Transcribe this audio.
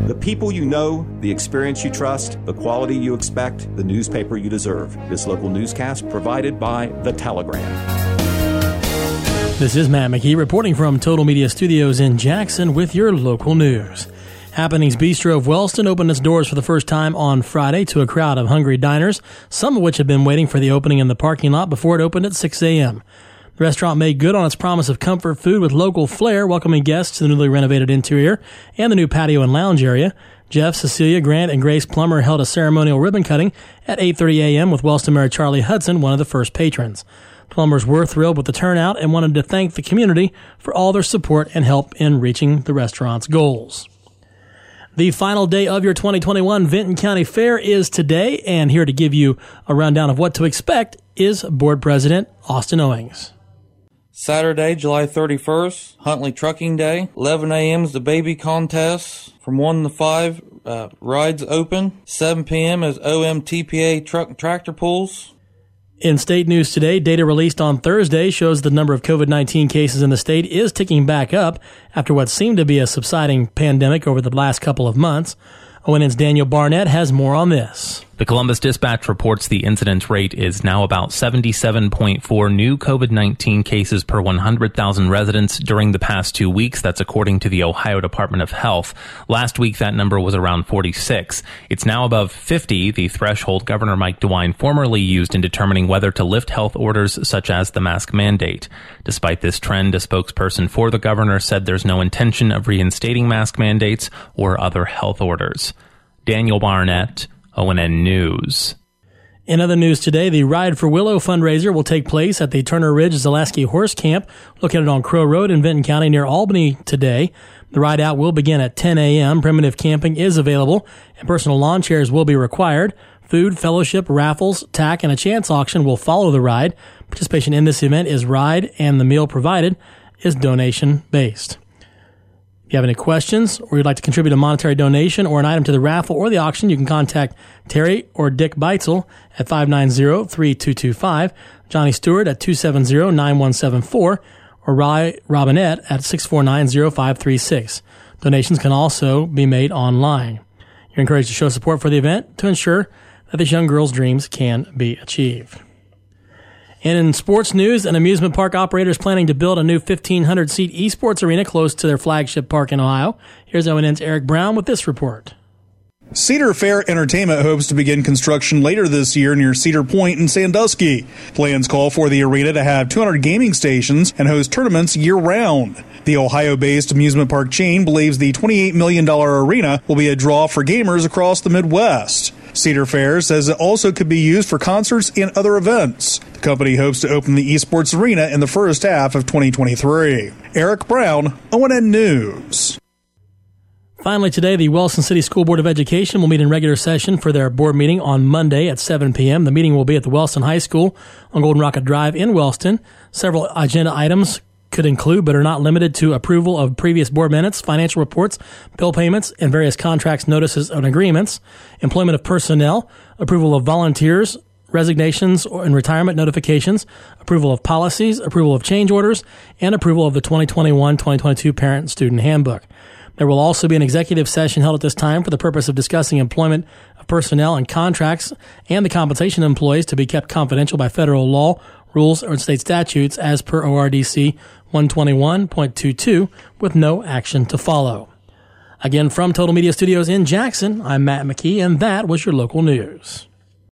The people you know, the experience you trust, the quality you expect, the newspaper you deserve. This local newscast provided by The Telegram. This is Matt McKee reporting from Total Media Studios in Jackson with your local news. Happenings Bistro of Wellston opened its doors for the first time on Friday to a crowd of hungry diners, some of which had been waiting for the opening in the parking lot before it opened at 6 a.m. The restaurant made good on its promise of comfort food with local flair, welcoming guests to the newly renovated interior and the new patio and lounge area. Jeff, Cecilia, Grant, and Grace Plummer held a ceremonial ribbon cutting at 8:30 a.m. with Wellston Mayor Charlie Hudson, one of the first patrons. Plumbers were thrilled with the turnout and wanted to thank the community for all their support and help in reaching the restaurant's goals. The final day of your 2021 Vinton County Fair is today, and here to give you a rundown of what to expect is Board President Austin Owings. Saturday, July 31st, Huntley Trucking Day. 11 a.m. is the baby contest. From 1 to 5, rides open. 7 p.m. is OMTPA truck and tractor pulls. In state news today, data released on Thursday shows the number of COVID-19 cases in the state is ticking back up after what seemed to be a subsiding pandemic over the last couple of months. ONN's Daniel Barnett has more on this. The Columbus Dispatch reports the incidence rate is now about 77.4 new COVID-19 cases per 100,000 residents during the past 2 weeks. That's according to the Ohio Department of Health. Last week, that number was around 46. It's now above 50, the threshold Governor Mike DeWine formerly used in determining whether to lift health orders such as the mask mandate. Despite this trend, a spokesperson for the governor said there's no intention of reinstating mask mandates or other health orders. Daniel Barnett, ONN News. In other news today, the Ride for Willow fundraiser will take place at the Turner Ridge Zaleski Horse Camp, located on Crow Road in Vinton County near Albany today. The ride out will begin at 10 a.m. Primitive camping is available, and personal lawn chairs will be required. Food, fellowship, raffles, tack, and a chance auction will follow the ride. Participation in this event is ride, and the meal provided is donation-based. If you have any questions or you'd like to contribute a monetary donation or an item to the raffle or the auction, you can contact Terry or Dick Beitzel at 590-3225, Johnny Stewart at 270-9174, or Robinette at 649-0536. Donations can also be made online. You're encouraged to show support for the event to ensure that this young girl's dreams can be achieved. And in sports news, an amusement park operator is planning to build a new 1,500-seat esports arena close to their flagship park in Ohio. Here's ONN's Eric Brown with this report. Cedar Fair Entertainment hopes to begin construction later this year near Cedar Point in Sandusky. Plans call for the arena to have 200 gaming stations and host tournaments year-round. The Ohio-based amusement park chain believes the $28 million arena will be a draw for gamers across the Midwest. Cedar Fair says it also could be used for concerts and other events. The company hopes to open the esports arena in the first half of 2023. Eric Brown, ONN News. Finally today, the Wellston City School Board of Education will meet in regular session for their board meeting on Monday at 7 p.m. The meeting will be at the Wellston High School on Golden Rocket Drive in Wellston. Several agenda items could include, but are not limited to, approval of previous board minutes, financial reports, bill payments, and various contracts, notices, and agreements, employment of personnel, approval of volunteers, resignations and retirement notifications, approval of policies, approval of change orders, and approval of the 2021-2022 Parent-Student Handbook. There will also be an executive session held at this time for the purpose of discussing employment of personnel and contracts and the compensation of employees to be kept confidential by federal law, rules, or state statutes as per ORDC 121.22 with no action to follow. Again, from Total Media Studios in Jackson, I'm Matt McKee, and that was your local news.